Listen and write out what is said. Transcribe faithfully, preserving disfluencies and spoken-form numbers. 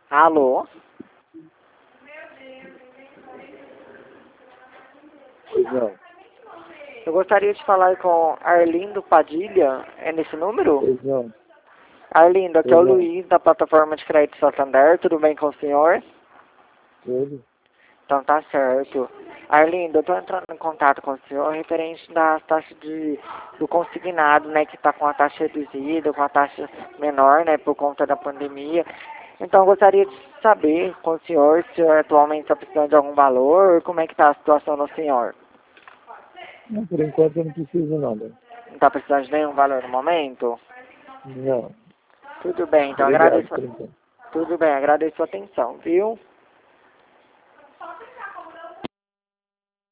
Alô? Pois não. Eu gostaria de falar com Arlindo Padilha. É nesse número? Pois não. Arlindo, aqui é o Pois não. Luiz, da plataforma de crédito Santander. Tudo bem com o senhor? Tudo. Então tá certo. Arlindo, eu tô entrando em contato com o senhor referente das taxas de, do consignado, né, que tá com a taxa reduzida, com a taxa menor, né, por conta da pandemia. Então eu gostaria de saber com o senhor se atualmente está precisando de algum valor, como é que tá a situação do senhor. Não, por enquanto eu não preciso nada. Não está precisando de nenhum valor no momento? Não. Tudo bem, então Obrigado agradeço. por enquanto. Tudo bem, agradeço a atenção, viu?